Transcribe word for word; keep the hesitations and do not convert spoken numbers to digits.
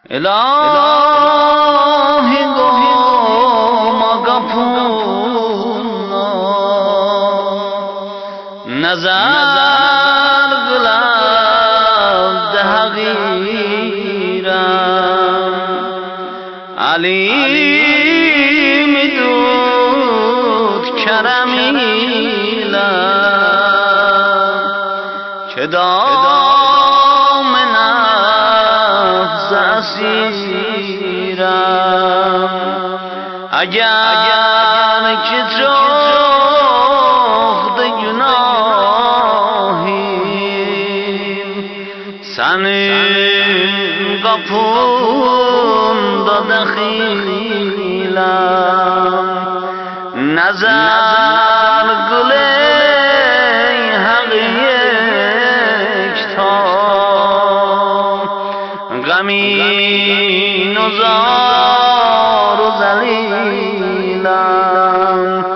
الهی گم گپونا نظر گلاب دهگیرم علی میدود کرمیلا که دام نفس اسیرم اگر که جفت گناهیم سنین قپون داده خیلم نظر گله غمین و زار و ذلیلم